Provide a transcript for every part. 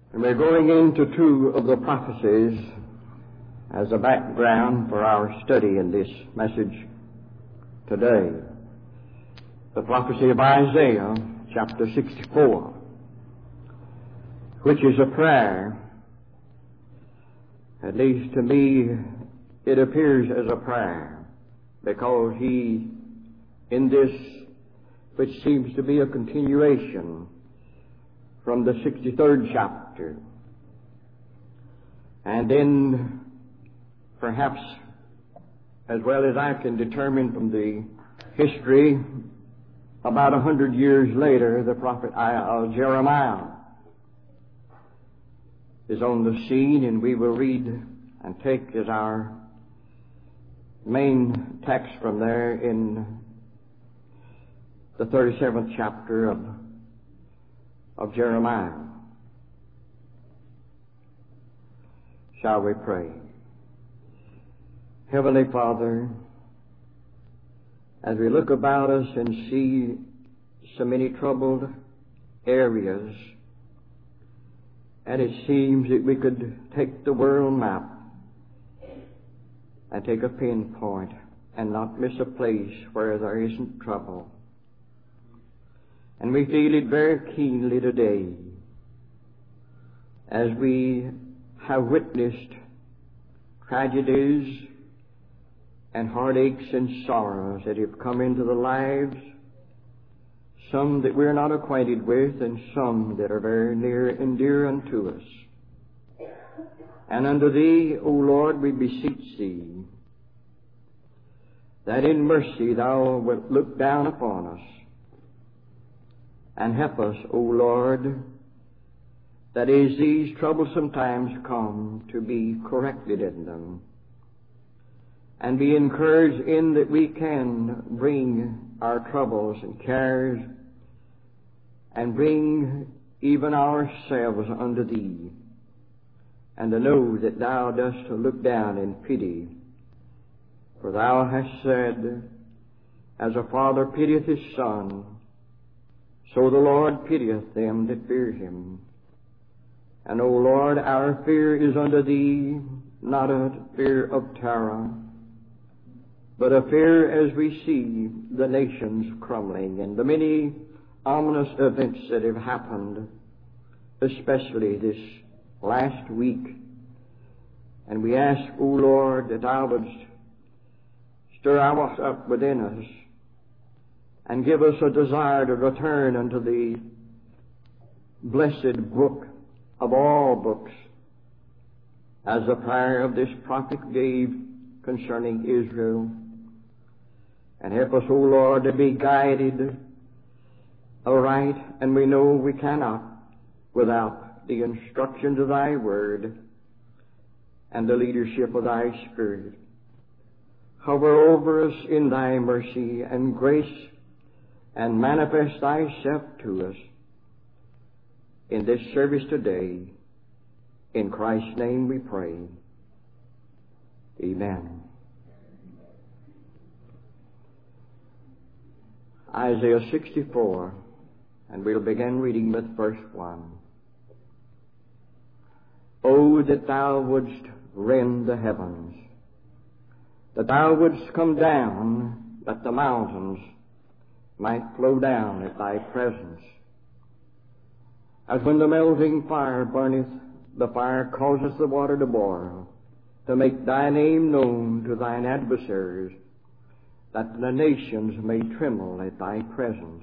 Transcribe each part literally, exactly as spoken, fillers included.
And we're going into two of the prophecies as a background for our study in this message today. The prophecy of Isaiah, chapter sixty-four, which is a prayer. At least to me, it appears as a prayer, because he, in this, which seems to be a continuation from the sixty-third chapter, and then perhaps, as well as I can determine from the history, about a hundred years later, the prophet uh, Jeremiah is on the scene, and we will read and take as our main text from there in the thirty-seventh chapter of, of Jeremiah. Shall we pray? Heavenly Father, as we look about us and see so many troubled areas, and it seems that we could take the world map and take a pinpoint and not miss a place where there isn't trouble. And we feel it very keenly today as we have witnessed tragedies and heartaches and sorrows that have come into the lives, some that we're not acquainted with and some that are very near and dear unto us. And unto Thee, O Lord, we beseech Thee that in mercy Thou wilt look down upon us and help us, O Lord, that as these troublesome times come, to be corrected in them and be encouraged in that we can bring our troubles and cares and bring even ourselves unto Thee, and to know that Thou dost look down in pity. For Thou hast said, as a father pitieth his son, so the Lord pitieth them that fear Him. And, O Lord, our fear is unto Thee, not a fear of terror, but a fear as we see the nations crumbling and the many ominous events that have happened, especially this last week. And we ask, O Lord, that Thou wouldst stir us up within us and give us a desire to return unto the blessed book of all books, as the prayer of this prophet gave concerning Israel. And help us, O Lord, to be guided aright, and we know we cannot without the instructions of Thy Word and the leadership of Thy Spirit. Hover over us in Thy mercy and grace, and manifest Thyself to us in this service today. In Christ's name we pray. Amen. Isaiah sixty-four, and we'll begin reading with verse one. Oh, that Thou wouldst rend the heavens, that Thou wouldst come down, that the mountains might flow down at Thy presence. As when the melting fire burneth, the fire causeth the water to boil, to make Thy name known to Thine adversaries, that the nations may tremble at Thy presence.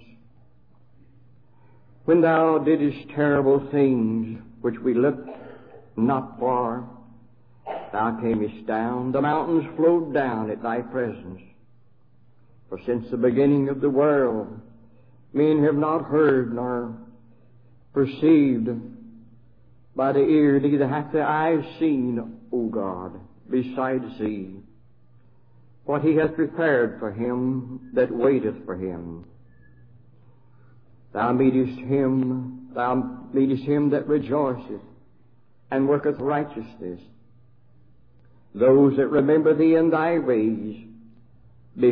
When Thou didst terrible things which we looked not for, Thou camest down, the mountains flowed down at Thy presence. For since the beginning of the world, men have not heard nor perceived by the ear, neither hath the eye seen, O God, besides Thee, what He hath prepared for him that waiteth for Him. Thou meetest him, Thou meetest him that rejoiceth and worketh righteousness. Those that remember Thee in Thy ways,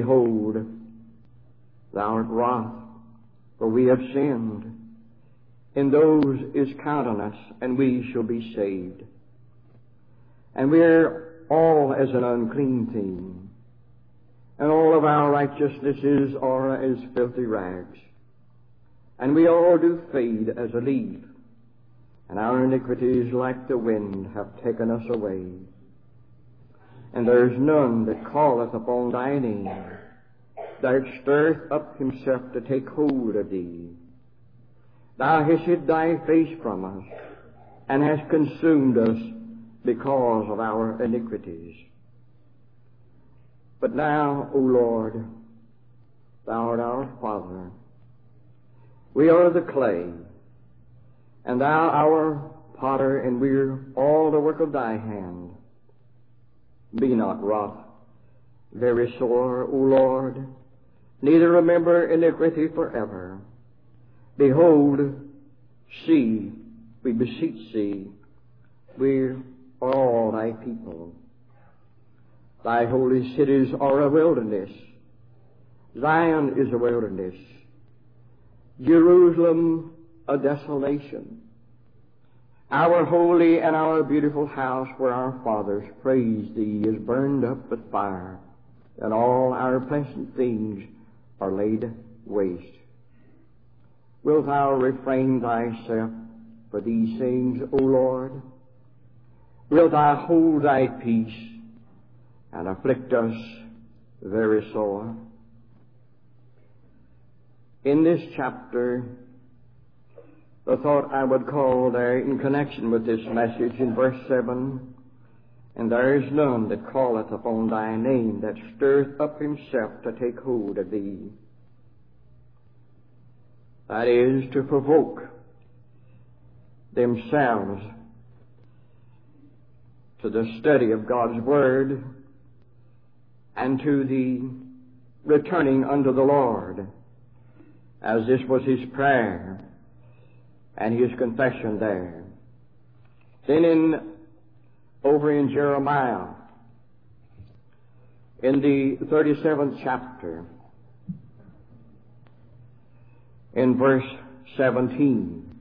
behold, Thou art wroth, for we have sinned. in those is countenance, and we shall be saved. And we're all as an unclean thing, and all of our righteousnesses are as filthy rags. And we all do fade as a leaf, and our iniquities like the wind have taken us away. And there is none that calleth upon thy name, that stirreth up himself to take hold of thee. Thou hast hid thy face from us, and hast consumed us because of our iniquities. But now, O Lord, thou art our Father. We are the clay, and thou our potter, and we're all the work of thy hand. Be not wroth, very sore, O Lord, neither remember iniquity forever. Behold, see, we beseech thee, we are all thy people. Thy holy cities are a wilderness. Zion is a wilderness. Jerusalem a desolation. Our holy and our beautiful house where our fathers praised thee is burned up with fire, and all our pleasant things are laid waste. Wilt thou refrain thyself for these things, O Lord? Wilt thou hold thy peace and afflict us very sore? In this chapter, the thought I would call there in connection with this message in verse seven, and there is none that calleth upon thy name, that stirreth up himself to take hold of thee. That is, to provoke themselves to the study of God's Word and to the returning unto the Lord, as this was his prayer and his confession there. Then in over in Jeremiah, in the thirty-seventh chapter, in verse seventeen,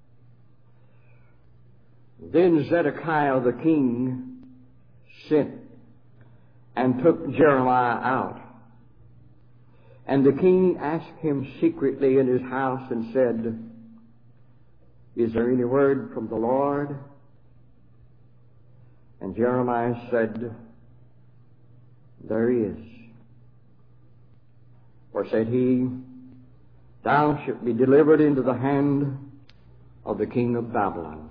then Zedekiah the king sent and took Jeremiah out. And the king asked him secretly in his house and said, Is there any word from the Lord? And Jeremiah said, There is. For said he, Thou shalt be delivered into the hand of the king of Babylon.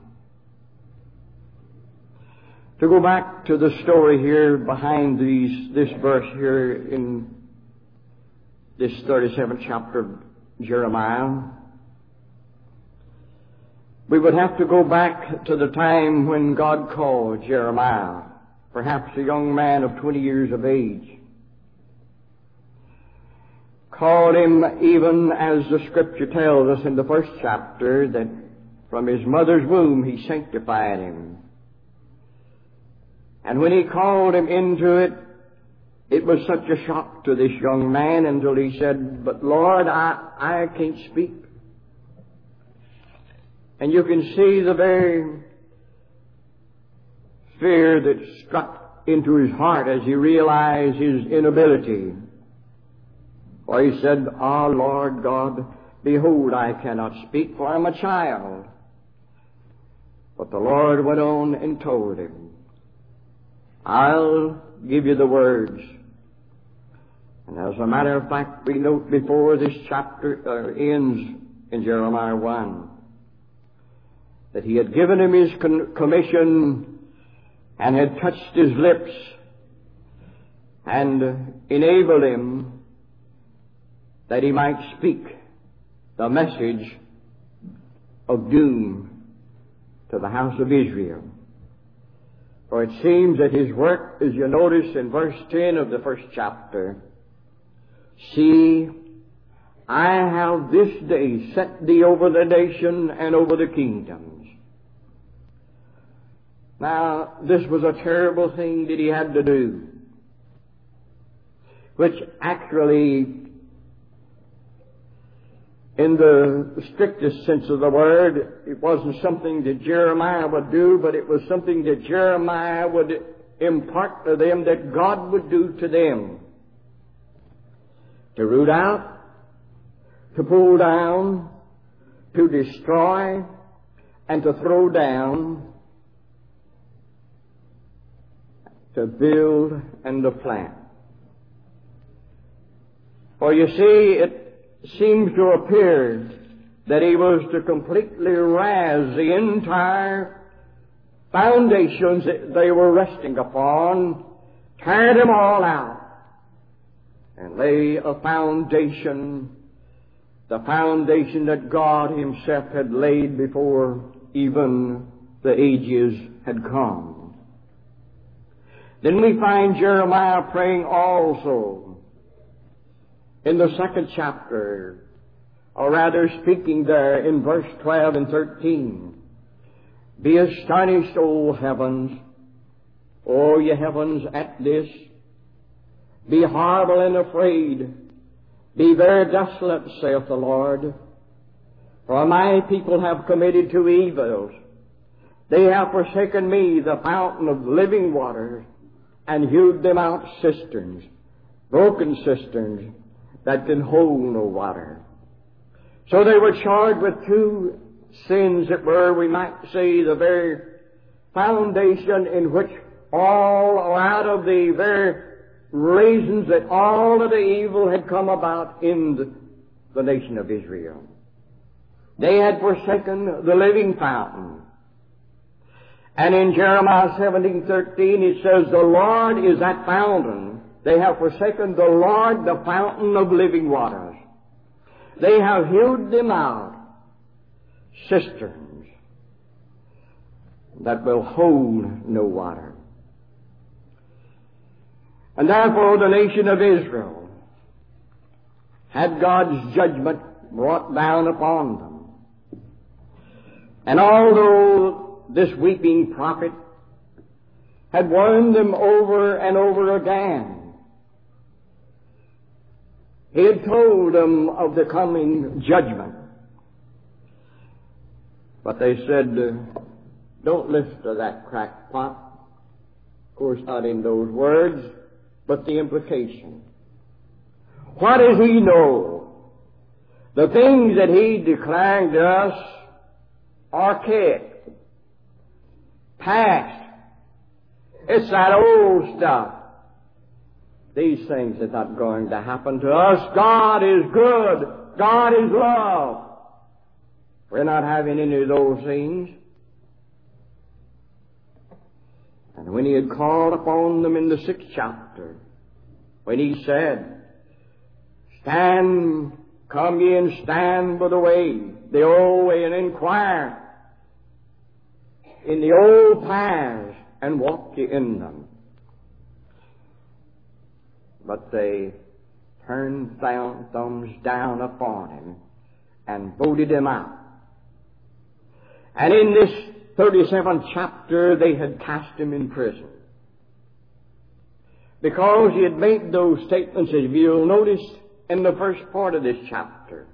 To go back to the story here behind these, this verse here in this thirty-seventh chapter of Jeremiah, we would have to go back to the time when God called Jeremiah, perhaps a young man of twenty years of age. Called him even as the Scripture tells us in the first chapter that from his mother's womb he sanctified him. And when he called him into it, it was such a shock to this young man until he said, But Lord, I, I can't speak. And you can see the very fear that struck into his heart as he realized his inability. For he said, Ah, Lord God, behold, I cannot speak, for I'm a child. But the Lord went on and told him, I'll give you the words. And as a matter of fact, we note before this chapter uh, ends in Jeremiah one, that he had given him his con- commission and had touched his lips and enabled him that he might speak the message of doom to the house of Israel. For it seems that his work, as you notice in verse ten of the first chapter, See, I have this day set thee over the nation and over the kingdoms. Now, this was a terrible thing that he had to do, which actually in the strictest sense of the word. It wasn't something that Jeremiah would do, but it was something that Jeremiah would impart to them, that God would do to them. To root out, to pull down, to destroy, and to throw down, to build and to plant. For you see, it seems to appear that he was to completely razz the entire foundations that they were resting upon, tear them all out, and lay a foundation, the foundation that God Himself had laid before even the ages had come. Then we find Jeremiah praying also in the second chapter, or rather speaking there in verse twelve and thirteen. Be astonished, O heavens, O ye heavens, at this. Be horrible and afraid. Be very desolate, saith the Lord. For my people have committed two evils. They have forsaken me, the fountain of living waters, and hewed them out cisterns, broken cisterns, that can hold no water. So they were charged with two sins that were, we might say, the very foundation in which all, or out of the very reasons that all of the evil had come about in the, the nation of Israel. They had forsaken the living fountain. And in Jeremiah seventeen thirteen it says, the Lord is that fountain. They have forsaken the Lord, the fountain of living waters. They have hewed them out, cisterns that will hold no water. And therefore the nation of Israel had God's judgment brought down upon them. And although this weeping prophet had warned them over and over again, he had told them of the coming judgment. But they said, don't listen to that crackpot. Of course, not in those words, but the implication. What does he know? The things that he declared to us, archaic, past. It's that old stuff. These things are not going to happen to us. God is good. God is love. We're not having any of those things. And when he had called upon them in the sixth chapter, when he said, stand, come ye and stand by the way, the old way, and inquire in the old paths, and walk ye in them. But they turned down, thumbs down upon him and voted him out. And in this thirty-seventh chapter, they had cast him in prison. Because he had made those statements, as you'll notice in the first part of this chapter.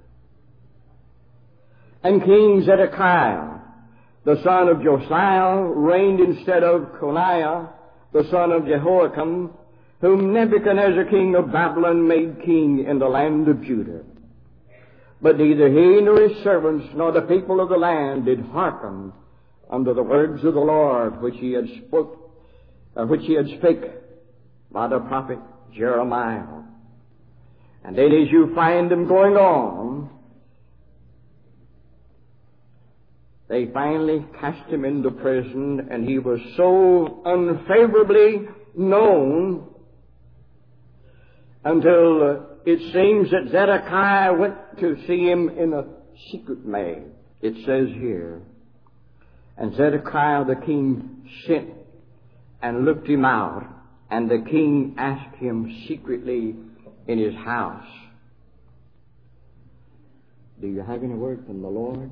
And King Zedekiah, the son of Josiah, reigned instead of Coniah, the son of Jehoiakim, whom Nebuchadnezzar, king of Babylon, made king in the land of Judah. But neither he nor his servants nor the people of the land did hearken unto the words of the Lord which he had spoke, uh, which he had spake by the prophet Jeremiah. And then as you find them going on, they finally cast him into prison, and he was so unfavorably known until uh, it seems that Zedekiah went to see him in a secret way. It says here, and Zedekiah the king sent and looked him out, and the king asked him secretly in his house, do you have any word from the Lord?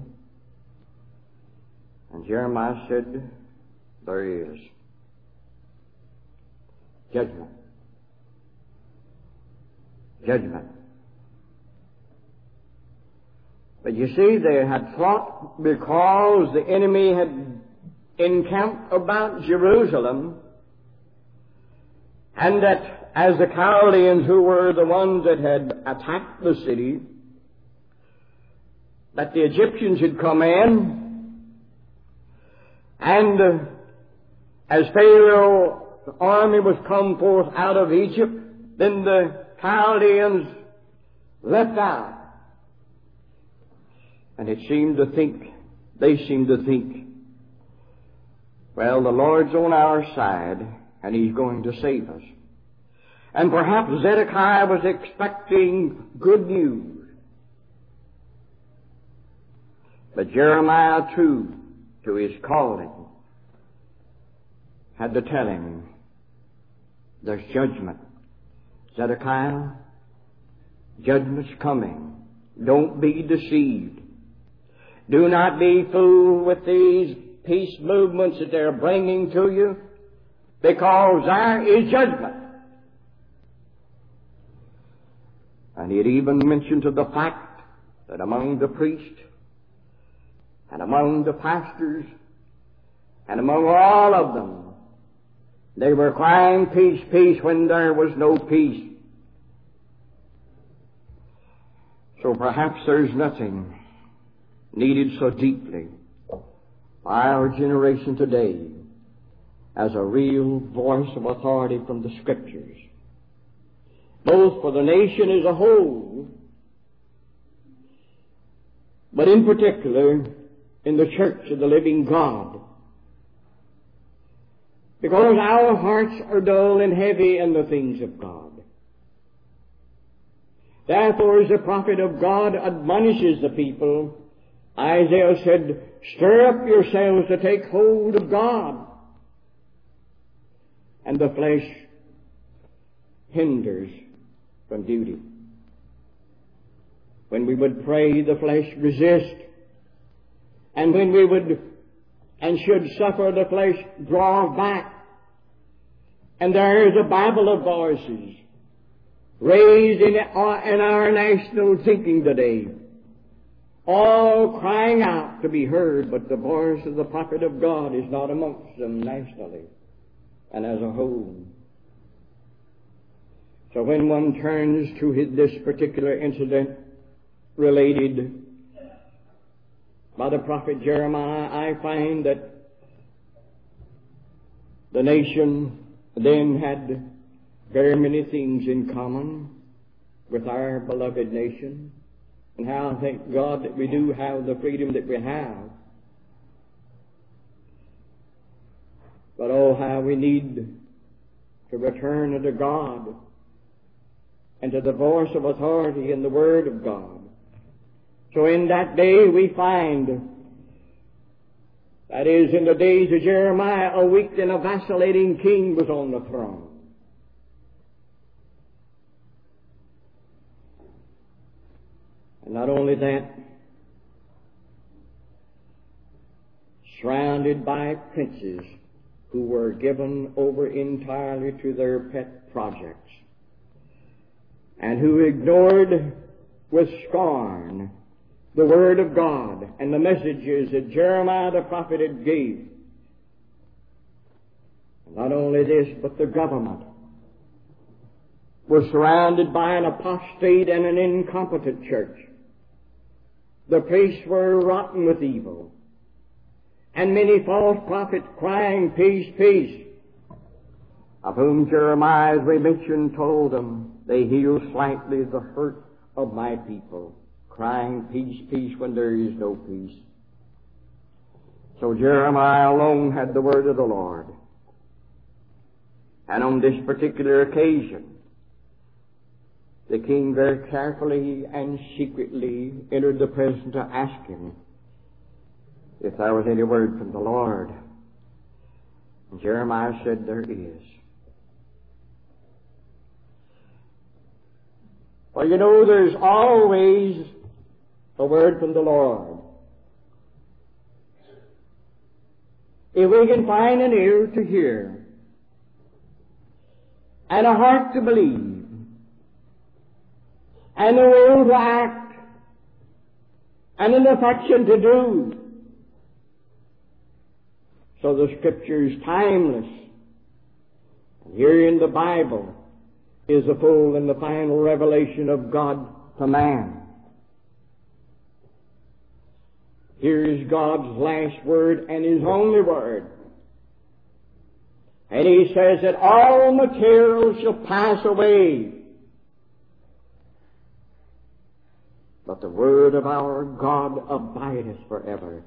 And Jeremiah said, there is judgment. Judgment. But you see, they had thought because the enemy had encamped about Jerusalem, and that as the Chaldeans, who were the ones that had attacked the city, that the Egyptians had come in, and uh, as Pharaoh's army was come forth out of Egypt, then the Chaldeans left out. And it seemed to think, they seemed to think, well, the Lord's on our side, and He's going to save us. And perhaps Zedekiah was expecting good news. But Jeremiah, true to his calling, had to tell him, there's judgment. Zedekiah, judgment's coming. Don't be deceived. Do not be fooled with these peace movements that they're bringing to you, because there is judgment. And he had even mentioned to the fact that among the priests and among the pastors and among all of them, they were crying peace, peace when there was no peace. So perhaps there's nothing needed so deeply by our generation today as a real voice of authority from the Scriptures, both for the nation as a whole, but in particular in the church of the living God. Because our hearts are dull and heavy in the things of God. Therefore, as the prophet of God admonishes the people, Isaiah said, stir up yourselves to take hold of God. And the flesh hinders from duty. When we would pray, the flesh resist. And when we would and should suffer, the flesh draw back. And there is a babel of voices raised in our national thinking today, all crying out to be heard, but the voice of the prophet of God is not amongst them nationally and as a whole. So when one turns to his, this particular incident related by the prophet Jeremiah, I find that the nation then had very many things in common with our beloved nation. And how I thank God that we do have the freedom that we have. But oh, how we need to return unto God and to the voice of authority in the Word of God. So in that day we find, that is, in the days of Jeremiah, a weak and a vacillating king was on the throne. And not only that, surrounded by princes who were given over entirely to their pet projects, and who ignored with scorn the Word of God and the messages that Jeremiah the prophet had gave. Not only this, but the government was surrounded by an apostate and an incompetent church. The priests were rotten with evil, and many false prophets crying, peace, peace, of whom Jeremiah, as we mentioned, told them, they heal slightly the hurt of my people, crying, peace, peace, when there is no peace. So Jeremiah alone had the word of the Lord. And on this particular occasion, the king very carefully and secretly entered the presence to ask him if there was any word from the Lord. And Jeremiah said, there is. Well, you know, there's always a word from the Lord. If we can find an ear to hear and a heart to believe and a will to act and an affection to do. So the Scripture is timeless. Here in the Bible is the full and the final revelation of God to man. Here is God's last word and His only word. And He says that all material shall pass away, but the word of our God abideth forever.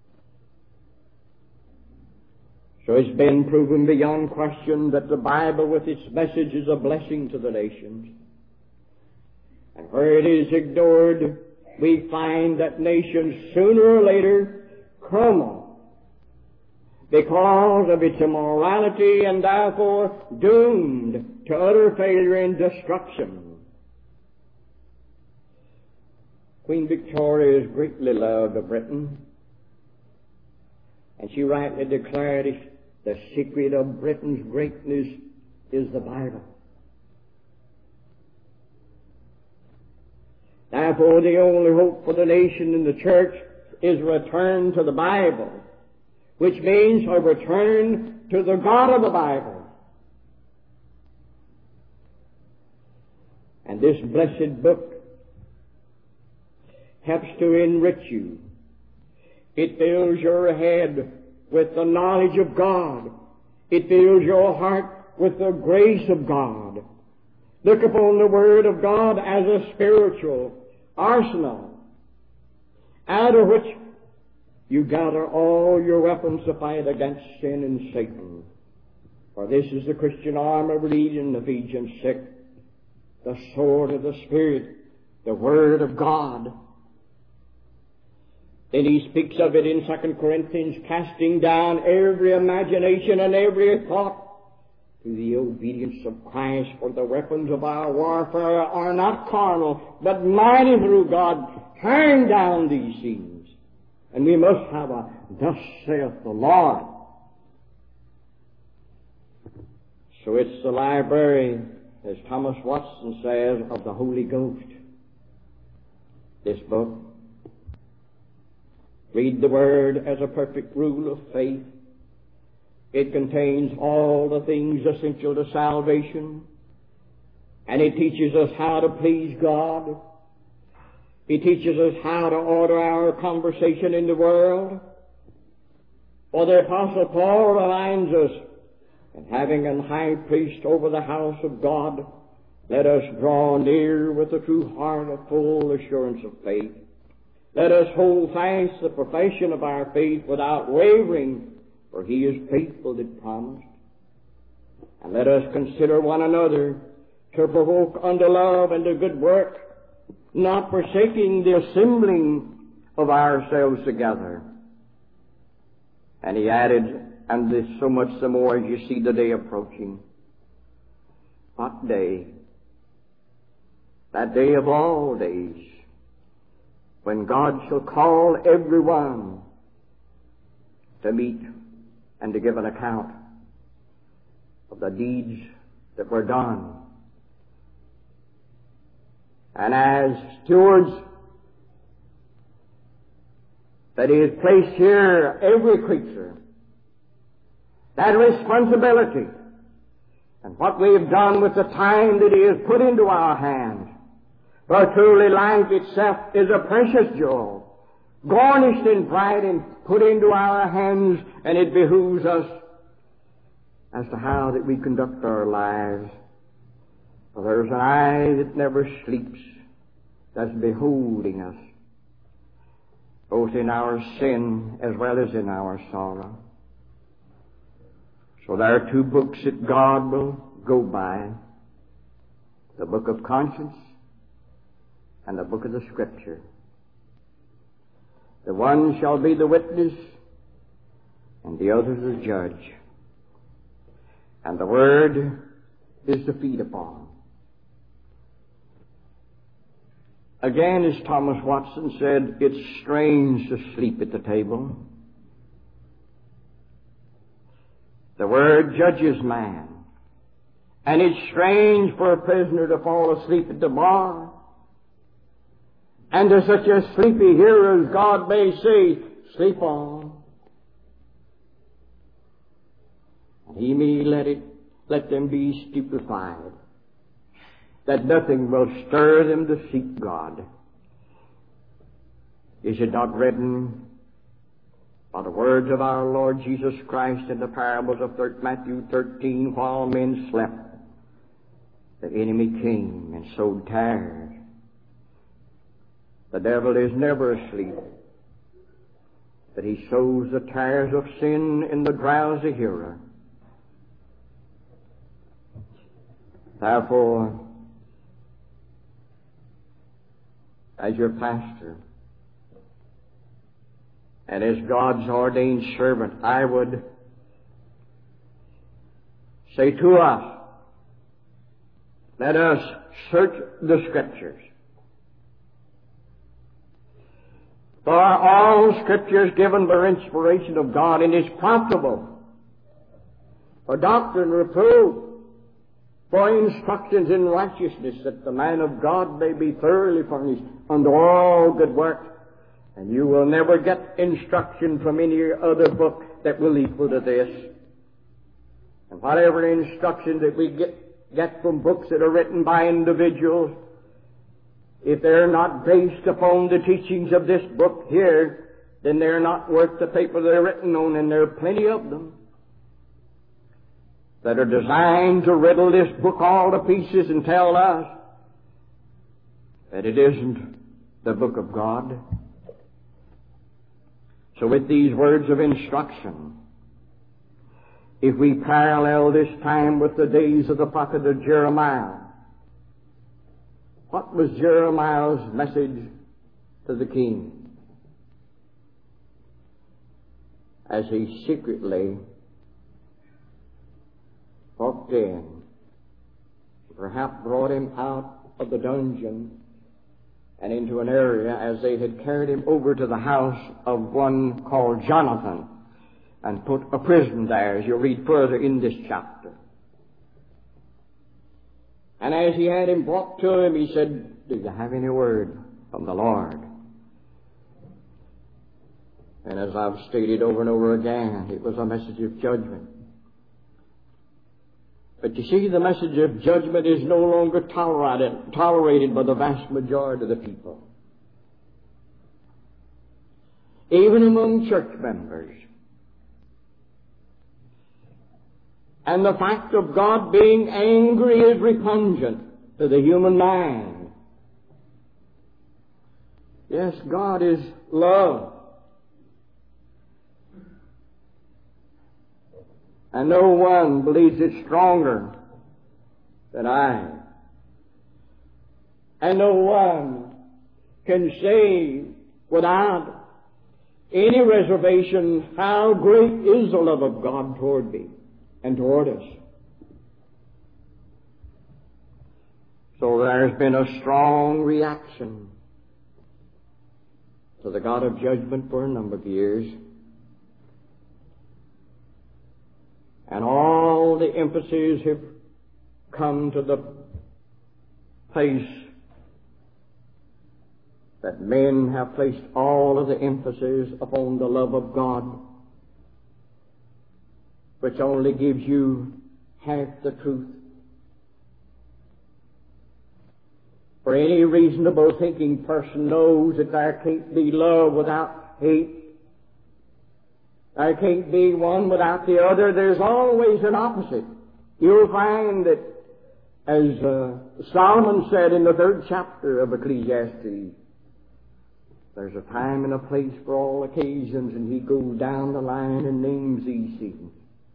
So it's been proven beyond question that the Bible with its message is a blessing to the nations. And where it is ignored, we find that nations sooner or later crumble because of its immorality and therefore doomed to utter failure and destruction. Queen Victoria is greatly loved of Britain, and she rightly declared it, the secret of Britain's greatness is the Bible. Therefore, the only hope for the nation and the church is return to the Bible, which means a return to the God of the Bible. And this blessed book helps to enrich you. It fills your head with the knowledge of God. It fills your heart with the grace of God. Look upon the Word of God as a spiritual arsenal, out of which you gather all your weapons to fight against sin and Satan. For this is the Christian armor read in Ephesians six, the sword of the Spirit, the Word of God. Then he speaks of it in Second Corinthians, casting down every imagination and every thought to the obedience of Christ, for the weapons of our warfare are not carnal, but mighty through God, tearing down these things. And we must have a thus saith the Lord. So it's the library, as Thomas Watson says, of the Holy Ghost. This book. Read the Word as a perfect rule of faith. It contains all the things essential to salvation, and it teaches us how to please God. It teaches us how to order our conversation in the world. For the Apostle Paul reminds us, and having an high priest over the house of God, let us draw near with a true heart of full assurance of faith. Let us hold fast the profession of our faith without wavering, for He is faithful that promised. And let us consider one another to provoke unto love and to good work, not forsaking the assembling of ourselves together. And he added, and this so much the more as you see the day approaching. What day? That day of all days, when God shall call every one to meet and to give an account of the deeds that were done. And as stewards that He has placed here, every creature, that responsibility and what we have done with the time that He has put into our hands. For truly life itself is a precious jewel, garnished in pride and put into our hands, and it behooves us as to how that we conduct our lives. For there's an eye that never sleeps that's beholding us, both in our sin as well as in our sorrow. So there are two books that God will go by, the book of conscience and the book of the Scripture. The one shall be the witness, and the other the judge. And the Word is to feed upon. Again, as Thomas Watson said, it's strange to sleep at the table. The Word judges man. And it's strange for a prisoner to fall asleep at the bar. And to such a sleepy hearers God may say, sleep on. And He may let it, let them be stupefied, that nothing will stir them to seek God. Is it not written by the words of our Lord Jesus Christ in the parables of Matthew thirteen, while men slept, the enemy came and sowed tares. The devil is never asleep, but he sows the tares of sin in the drowsy hearer. Therefore, as your pastor and as God's ordained servant, I would say to us, let us search the Scriptures. For all Scripture is given by inspiration of God and is profitable for doctrine, reproof, for instructions in righteousness, that the man of God may be thoroughly furnished unto all good work. And you will never get instruction from any other book that will equal to this. And whatever instruction that we get, get from books that are written by individuals, if they're not based upon the teachings of this book here, then they're not worth the paper they're written on, and there are plenty of them that are designed to riddle this book all to pieces and tell us that it isn't the book of God. So with these words of instruction, if we parallel this time with the days of the prophet of Jeremiah, what was Jeremiah's message to the king as he secretly walked in, perhaps brought him out of the dungeon and into an area as they had carried him over to the house of one called Jonathan and put a prison there, as you'll read further in this chapter. And as he had him brought to him, he said, do you have any word from the Lord? And as I've stated over and over again, it was a message of judgment. But you see, the message of judgment is no longer tolerated, tolerated by the vast majority of the people. Even among church members. And the fact of God being angry is repugnant to the human mind. Yes, God is love. And no one believes it stronger than I. And no one can say without any reservation how great is the love of God toward me and toward us. So there's been a strong reaction to the God of judgment for a number of years. And all the emphases have come to the place that men have placed all of the emphasis upon the love of God, which only gives you half the truth. For any reasonable thinking person knows that there can't be love without hate. There can't be one without the other. There's always an opposite. You'll find that, as uh, Solomon said in the third chapter of Ecclesiastes, there's a time and a place for all occasions, and he goes down the line and names these things.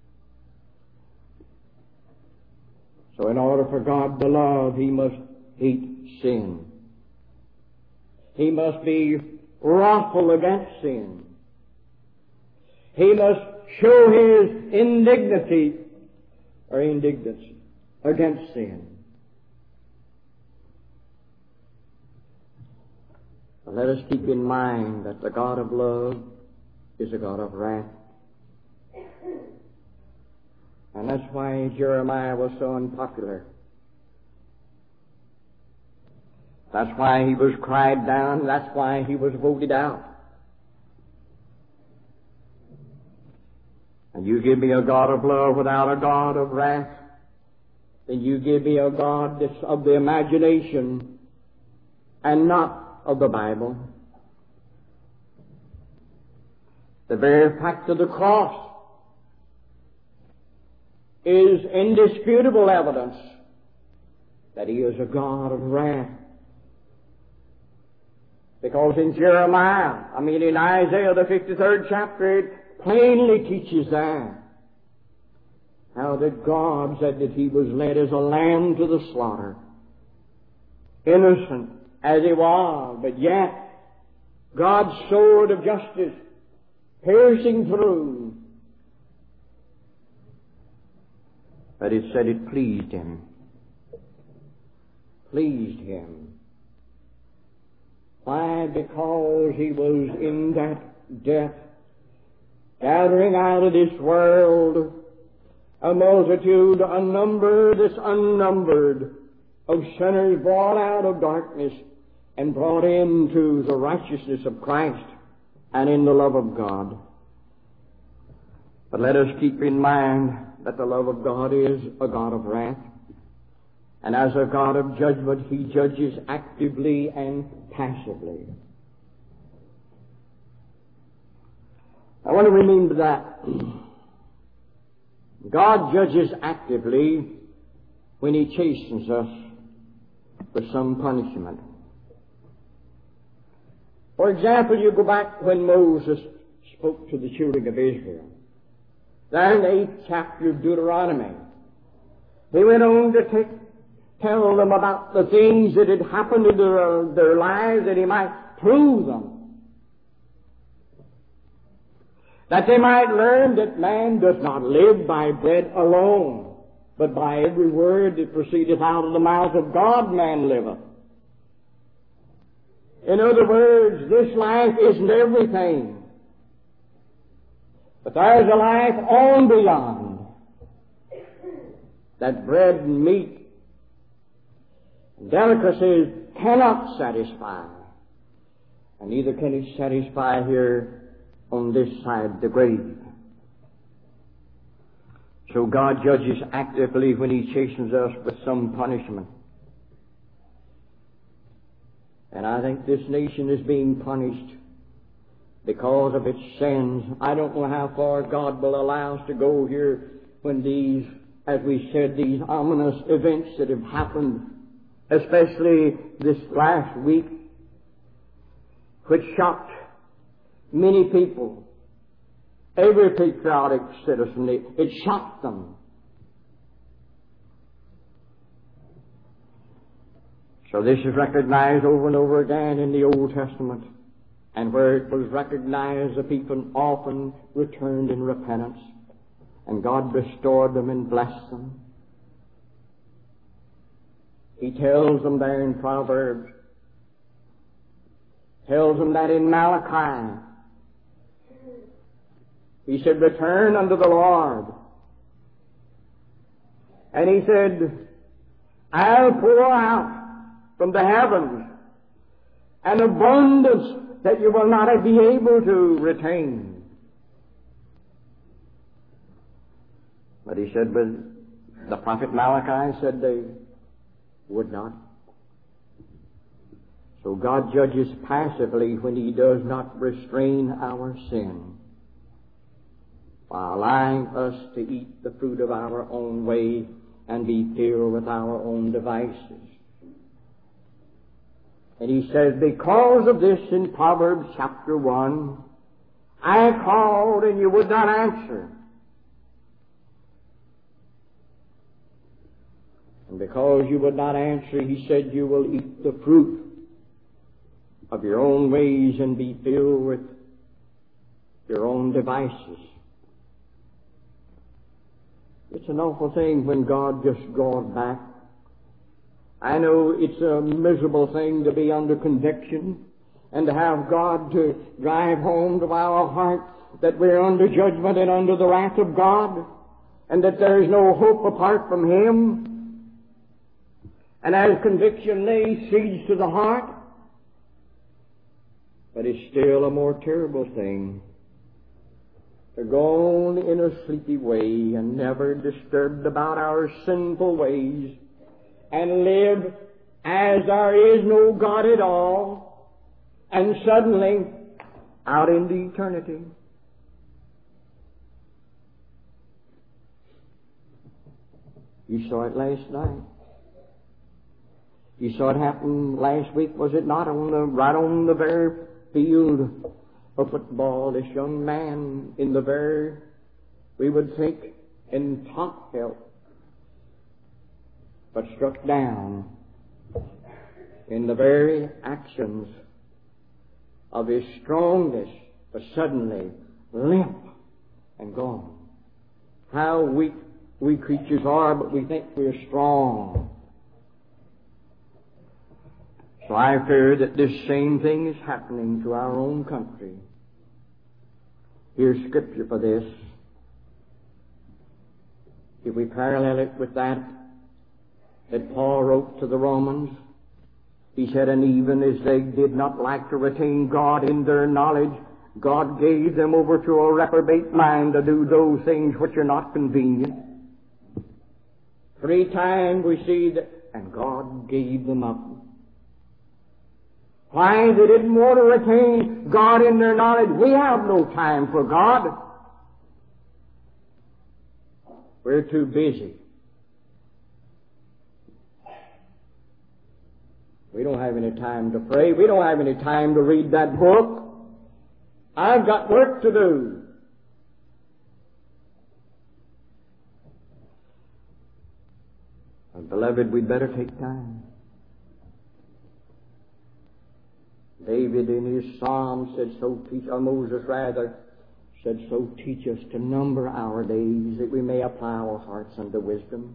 So in order for God to love, he must hate sin. He must be wrathful against sin. He must show his indignity or indignance against sin. But let us keep in mind that the God of love is a God of wrath. And that's why Jeremiah was so unpopular. That's why he was cried down. That's why he was voted out. And you give me a God of love without a God of wrath, then you give me a God that's of the imagination and not of the Bible. The very fact of the cross is indisputable evidence that he is a God of wrath. Because in Jeremiah, I mean in Isaiah the fifty-third chapter, it plainly teaches that how that God said that he was led as a lamb to the slaughter, innocent as he was, but yet God's sword of justice piercing through. But it said it pleased him. Pleased him. Why? Because he was in that death, gathering out of this world a multitude unnumbered, this unnumbered, of sinners brought out of darkness and brought into the righteousness of Christ and in the love of God. But let us keep in mind that the love of God is a God of wrath. And as a God of judgment, he judges actively and passively. I want to remember that. God judges actively when he chastens us for some punishment. For example, you go back when Moses spoke to the children of Israel. There in the eighth chapter of Deuteronomy, he went on to take, tell them about the things that had happened in their, their lives, that he might prove them. That they might learn that man does not live by bread alone, but by every word that proceedeth out of the mouth of God man liveth. In other words, this life isn't everything. But there's a life on beyond that bread and meat and delicacies cannot satisfy. And neither can it satisfy here on this side the grave. So God judges actively when he chastens us with some punishment. And I think this nation is being punished because of its sins. I don't know how far God will allow us to go here when these, as we said, these ominous events that have happened, especially this last week, which shocked many people, every patriotic citizen. It, it shocked them. So this is recognized over and over again in the Old Testament. And where it was recognized, the people often returned in repentance. And God restored them and blessed them. He tells them there in Proverbs, tells them that in Malachi, he said, return unto the Lord. And he said, I'll pour out from the heavens an abundance that you will not be able to retain. But he said, but the prophet Malachi said they would not. So God judges passively when he does not restrain our sin, by allowing us to eat the fruit of our own way and be filled with our own devices. And he says, because of this in Proverbs chapter one, I called and you would not answer. And because you would not answer, he said, you will eat the fruit of your own ways and be filled with your own devices. It's an awful thing when God just draws back. I know it's a miserable thing to be under conviction and to have God to drive home to our heart that we're under judgment and under the wrath of God and that there is no hope apart from him. And as conviction lays siege to the heart, but it's still a more terrible thing to go on in a sleepy way and never disturbed about our sinful ways and live as there is no God at all, and suddenly out into eternity. You saw it last night. You saw it happen last week, was it not? On the right on the very field of football, this young man in the very, we would think, in top health, but struck down in the very actions of his strongness, but suddenly limp and gone. How weak we creatures are, but we think we're strong. So I fear that this same thing is happening to our own country. Here's scripture for this. If we parallel it with that that Paul wrote to the Romans, he said, and even as they did not like to retain God in their knowledge, God gave them over to a reprobate mind to do those things which are not convenient. Three times we see that, and God gave them up. Why? They didn't want to retain God in their knowledge. We have no time for God. We're too busy. We don't have any time to pray. We don't have any time to read that book. I've got work to do. And beloved, we'd better take time. David in his psalm said, so teach, or Moses rather, said, so teach us to number our days that we may apply our hearts unto wisdom.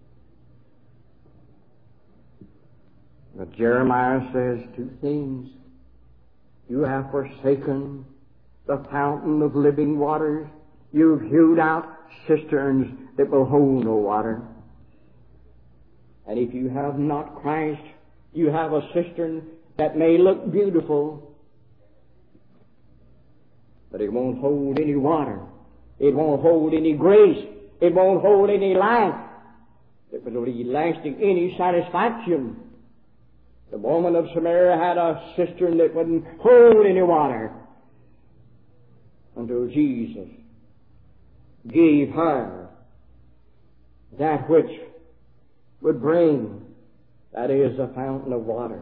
But Jeremiah says two things. You have forsaken the fountain of living waters. You've hewed out cisterns that will hold no water. And if you have not Christ, you have a cistern that may look beautiful, but it won't hold any water. It won't hold any grace. It won't hold any life. It will be lasting any satisfaction. The woman of Samaria had a cistern that wouldn't hold any water until Jesus gave her that which would bring, that is, the fountain of water.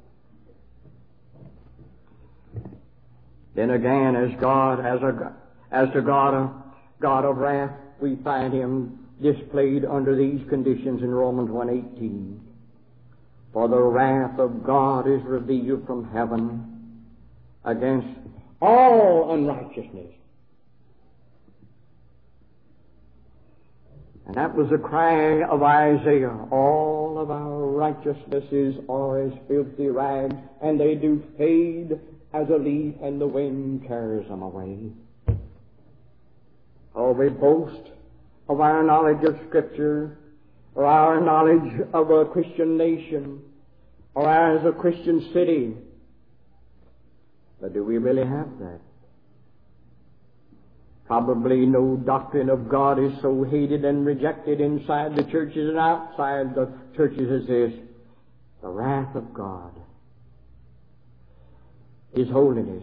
Then again, as God, as a, as the God of, God of wrath, we find Him displayed under these conditions in Romans one eighteen. For the wrath of God is revealed from heaven against all unrighteousness. And that was the cry of Isaiah. All of our righteousnesses are as filthy rags, and they do fade as a leaf, and the wind carries them away. Oh, we boast of our knowledge of Scripture, or our knowledge of a Christian nation, or as a Christian city. But do we really have that? Probably no doctrine of God is so hated and rejected inside the churches and outside the churches as this. The wrath of God, His holiness,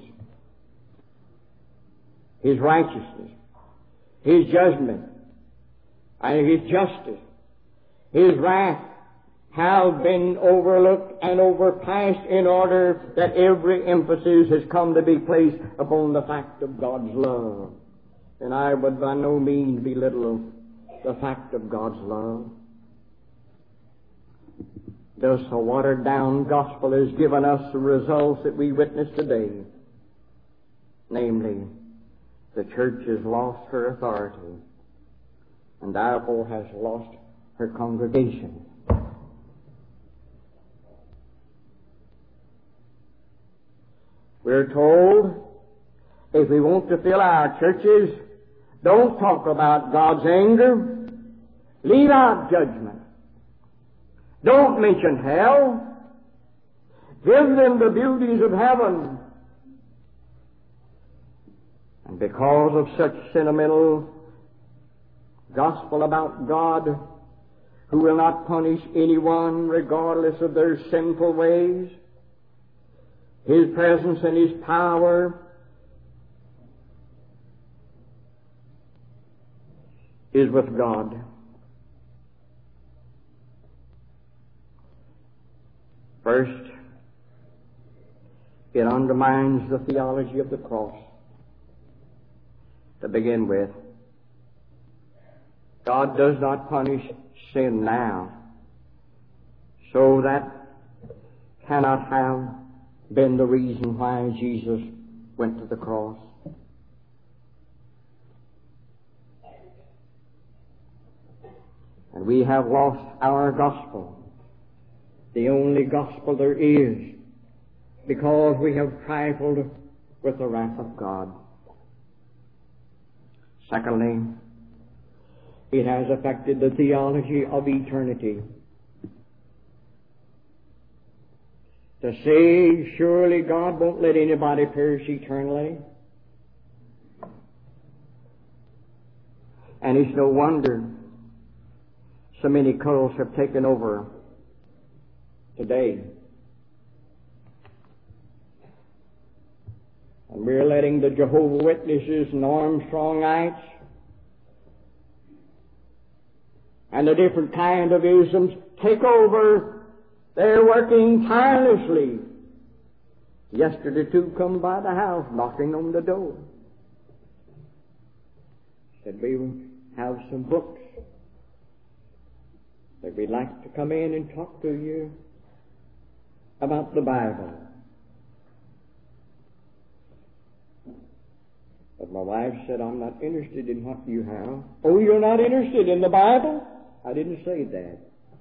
His righteousness, His judgment, and His justice, His wrath have been overlooked and overpassed in order that every emphasis has come to be placed upon the fact of God's love. And I would by no means belittle the fact of God's love. Thus, a watered-down gospel has given us the results that we witness today. Namely, the church has lost her authority and therefore has lost her congregation. We're told, if we want to fill our churches, don't talk about God's anger. Leave out judgment. Don't mention hell. Give them the beauties of heaven. And because of such sentimental gospel about God, who will not punish anyone regardless of their sinful ways, His presence and His power is with God. First, it undermines the theology of the cross. To begin with, God does not punish sin now, so that cannot have been the reason why Jesus went to the cross. And we have lost our gospel, the only gospel there is, because we have trifled with the wrath of God. Secondly, it has affected the theology of eternity. To say, surely God won't let anybody perish eternally. And it's no wonder so many cults have taken over today. And we're letting the Jehovah's Witnesses and Armstrongites and the different kind of isms take over. They're working tirelessly. Yesterday, two come by the house knocking on the door. Said, we have some books that we'd like to come in and talk to you about the Bible. But my wife said, I'm not interested in what you have. Oh, you're not interested in the Bible? I didn't say that.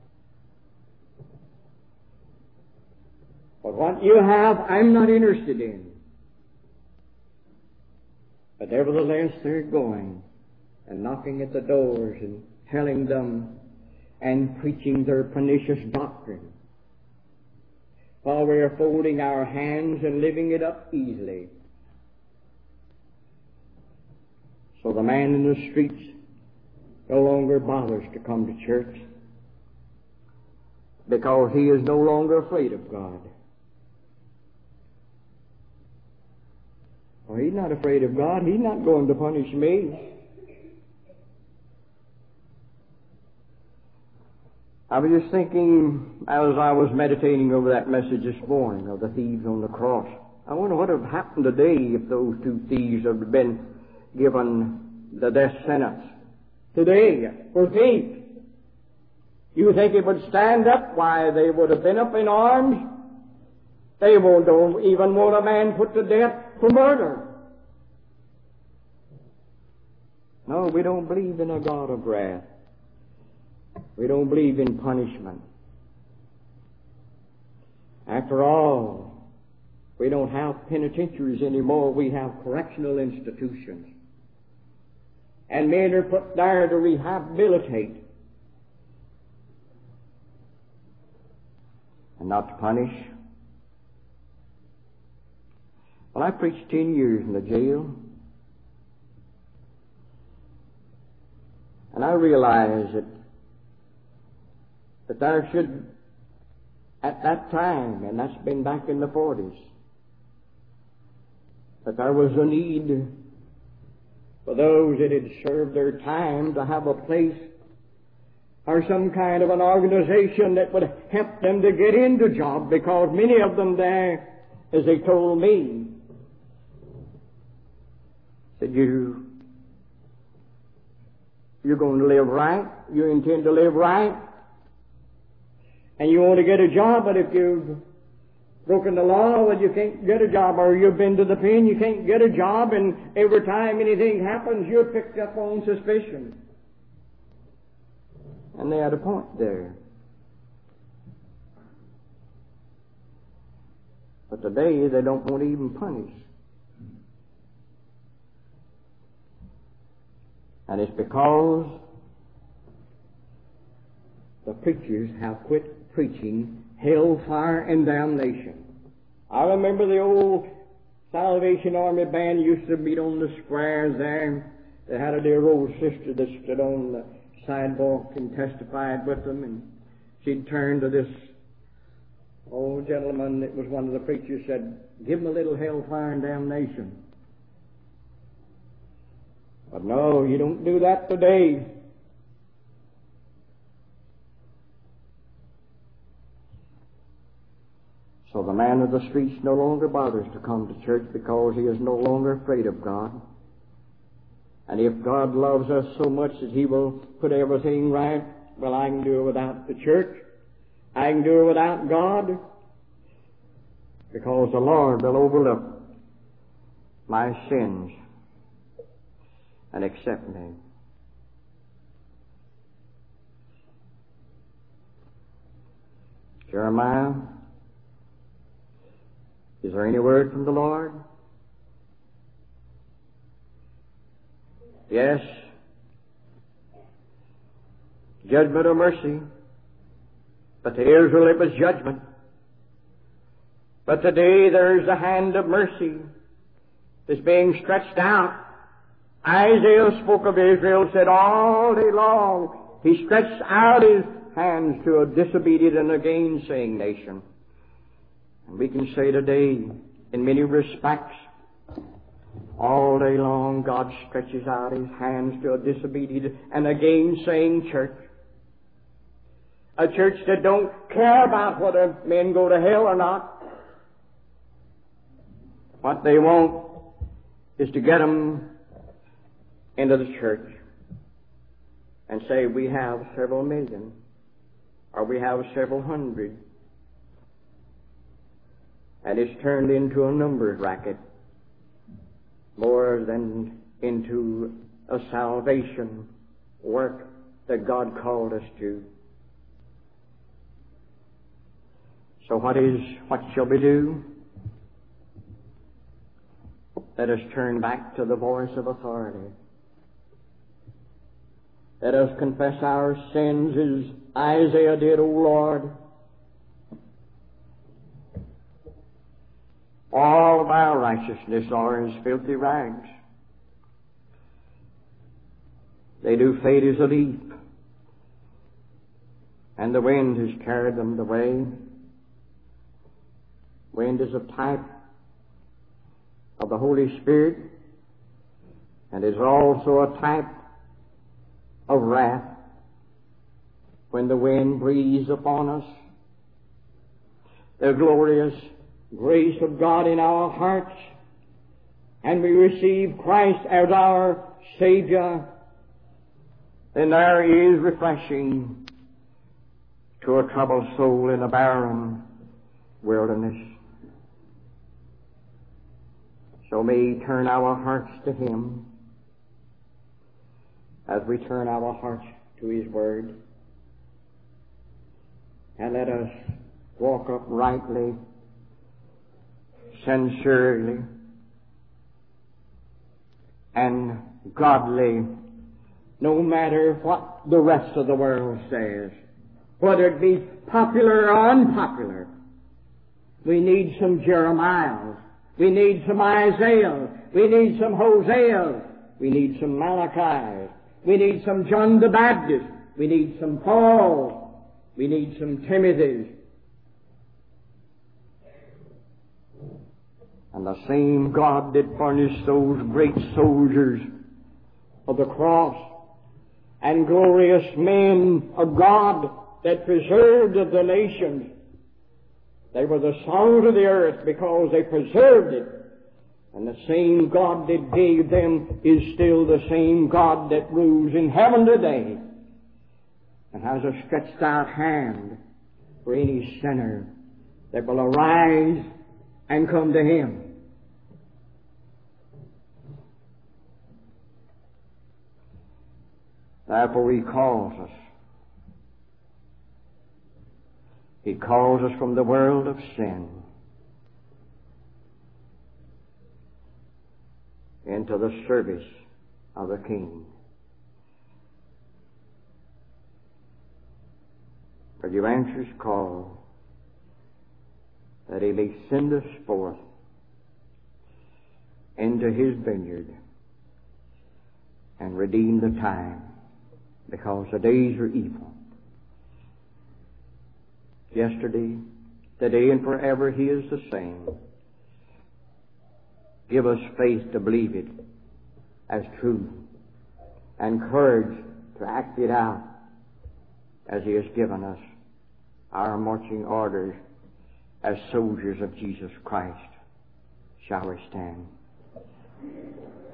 But what you have, I'm not interested in. But nevertheless, they're going and knocking at the doors and telling them and preaching their pernicious doctrine, while we are folding our hands and living it up easily. So the man in the streets no longer bothers to come to church, because he is no longer afraid of God. Well, he's not afraid of God. He's not going to punish me. I was just thinking, as I was meditating over that message this morning of the thieves on the cross, I wonder what would have happened today if those two thieves had been given the death sentence. Today, for thieves. You think it would stand up? Why, they would have been up in arms. They won't don't even want a man put to death for murder. No, we don't believe in a God of wrath. We don't believe in punishment. After all, we don't have penitentiaries anymore. We have correctional institutions. And men are put there to rehabilitate and not to punish. Well, I preached ten years in the jail, and I realized that that there should, at that time, and that's been back in the forties, that there was a need for those that had served their time to have a place or some kind of an organization that would help them to get into job, because many of them there, as they told me, said, you, you're going to live right, you intend to live right, and you want to get a job, but if you've broken the law, well, you can't get a job, or you've been to the pen, you can't get a job, and every time anything happens, you're picked up on suspicion. And they had a point there. But today, they don't want to even punish. And it's because the preachers have quit preaching hellfire and damnation. I remember the old Salvation Army band used to meet on the squares there. They had a dear old sister that stood on the sidewalk and testified with them, and she'd turn to this old gentleman that was one of the preachers, said, "Give him a little hellfire and damnation." But no, you don't do that today. So the man of the streets no longer bothers to come to church because he is no longer afraid of God. And if God loves us so much that He will put everything right, well, I can do it without the church. I can do it without God, because the Lord will overlook my sins and accept me. Jeremiah, is there any word from the Lord? Yes. Judgment or mercy. But to Israel it was judgment. But today there's a hand of mercy that's being stretched out. Isaiah spoke of Israel, said all day long he stretched out his hands to a disobedient and a gainsaying nation. And we can say today, in many respects, all day long God stretches out His hands to a disobedient and a gainsaying church. A church that don't care about whether men go to hell or not. What they want is to get them into the church and say, we have several million, or we have several hundred. And it's turned into a numbers racket more than into a salvation work that God called us to. So what is, what shall we do? Let us turn back to the voice of authority. Let us confess our sins as Isaiah did, O Lord. All of our righteousness are as filthy rags. They do fade as a leaf, and the wind has carried them away. Wind is a type of the Holy Spirit, and is also a type of wrath when the wind breathes upon us. The glorious grace of God in our hearts, and we receive Christ as our Savior, then there is refreshing to a troubled soul in a barren wilderness. So may we turn our hearts to Him as we turn our hearts to His Word, and let us walk uprightly, sincerely, and godly, no matter what the rest of the world says, whether it be popular or unpopular. We need some Jeremiahs. We need some Isaiah. We need some Hosea. We need some Malachi. We need some John the Baptist. We need some Paul. We need some Timothys. And the same God that furnished those great soldiers of the cross and glorious men of God that preserved the nations. They were the salt of the earth because they preserved it. And the same God that gave them is still the same God that rules in heaven today and has a stretched out hand for any sinner that will arise and come to Him. Therefore He calls us. He calls us from the world of sin into the service of the King. for you answer His call, that He may send us forth into His vineyard and redeem the time, because the days are evil. Yesterday, today, and forever He is the same. Give us faith to believe it as true, and courage to act it out as He has given us our marching orders as soldiers of Jesus Christ. Shall we stand?